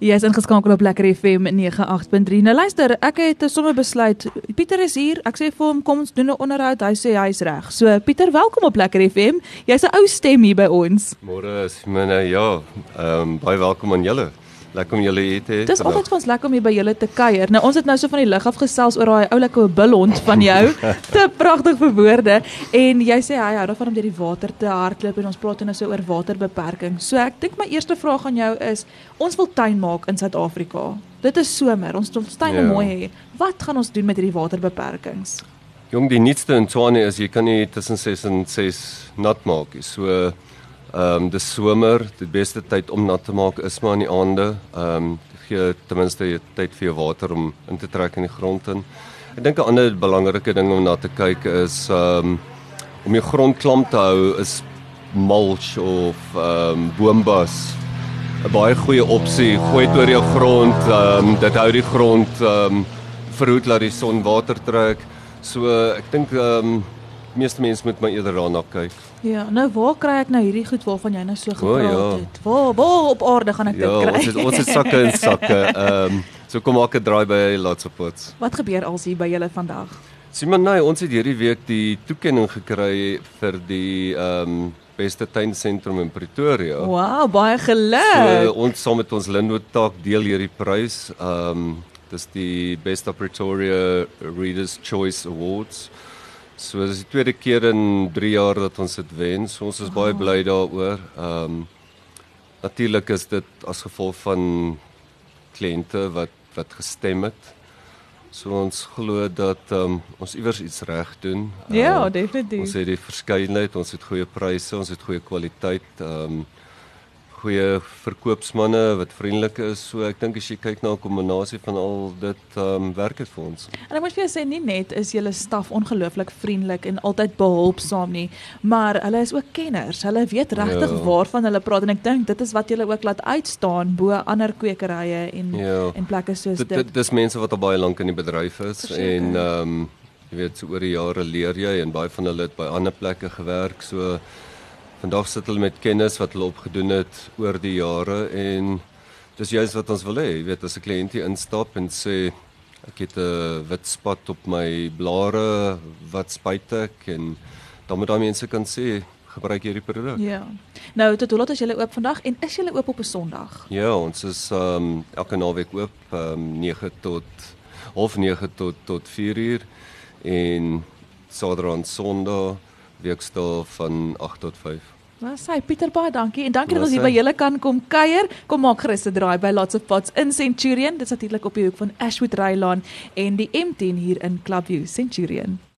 Jy is ingeskakel op Lekker FM 98.3. Nou luister, ek het sommer besluit, Pieter is hier, ek sê vir hom, kom ons doen 'n onderhoud, hy sê hy is reg. So Pieter, welkom op Lekker FM. Jy's 'n ou stem hier by ons. Môre Simone, ja, baie welkom aan julle. Lekker om julle hier te hê. Dis altyd vir ons lekker om hier by julle te kuier. Nou ons het nou so van die lug af gesels oor daai oulike billond van jou. Te pragtig vir woorde. En jy sê hy hou daarvan om deur die water te hardloop en ons praat nou so oor waterbeperking. So ek dink my eerste vraag aan jou is, ons wil tuin maak in Suid-Afrika. Dit is somer, ons wil tuine mooi hê. Wat gaan ons doen met hierdie waterbeperkings? Jong, die nuutste in Tshwane is jy kan nie tussen 6 en 6 nat maak nie. So dis somer, die beste tyd om nat te maak is maar in die aande. Gee ten minste tyd vir jou water om in te trek in die grond in. Ek dink 'n ander belangrike ding om na te kyk is om jou grond klam te hou is mulch of boombas 'n baie goeie opsie. Gooi dit oor jou grond, dit hou die grond verhoed dat die son water trek. So ek dink meeste mense moet maar eerder daarna kyk. Ja, nou waar kry ek nou hierdie goed waarvan jy nou so gepraat het? Waar op aarde gaan ek dit kry? Ons het sakke en sakke. So kom maak 'n draai by Lots of Pots. Wat gebeur als hier by julle vandag? Simon, ons het hierdie week die toekenning gekry vir die beste tuinsentrum in Pretoria. Wow, baie geluk. So ons saam met ons Linwood Tak deel hierdie prys. Dis die Best of Pretoria Readers Choice Awards. So dis die tweede keer in 3 jaar dat ons dit wen. So ons is baie bly daaroor. Natuurlik is dit as gevolg van kliënte wat gestem het. So ons glo dat ons iewers iets reg doen. Ja, definitief. Ons het die verskeidenheid, ons het goeie pryse, ons het goeie kwaliteit, goeie verkoopsmanne wat vriendelik is. So ek dink as jy kyk na 'n kombinasie van al dit, werk dit vir ons. En ek moet vir jou sê, nie net is julle staf ongelooflik vriendelik en altyd behulpsaam nie, maar hulle is ook kenners. Hulle weet regtig waarvan hulle praat en ek dink dit is wat julle ook laat uitstaan bo ander kwekerye en plekke soos dit. Dis mense wat al baie lank in die bedryf is. Verseker. En jy weet, so oor die jare leer jy en baie van hulle het by ander plekke gewerk. So vandag sit hulle met kennis wat hulle opgedoen het oor die jare en dis juist wat ons wil hê. Jy weet, as 'n kliënt hier instap en sê ek het 'n wit spat op my blare, wat spyt ek, en dan moet daai mense kan sê gebruik hierdie produk. Ja. Nou, tot hoe laat is julle oop vandag en is julle oop op 'n Sondag? Ja, ons is elke naweek oop 9 tot 4 uur en Saterdag en Sondag weekdae van 8 tot 5. Nou sê Pieter, baie dankie en dankie dat ons hier by julle kan kom kuier. Kom maak gerus 'n draai by Lots of Pots in Centurion. Dit is natuurlik op die hoek van Ashwood Rylaan en die M10 hier in Clubview Centurion.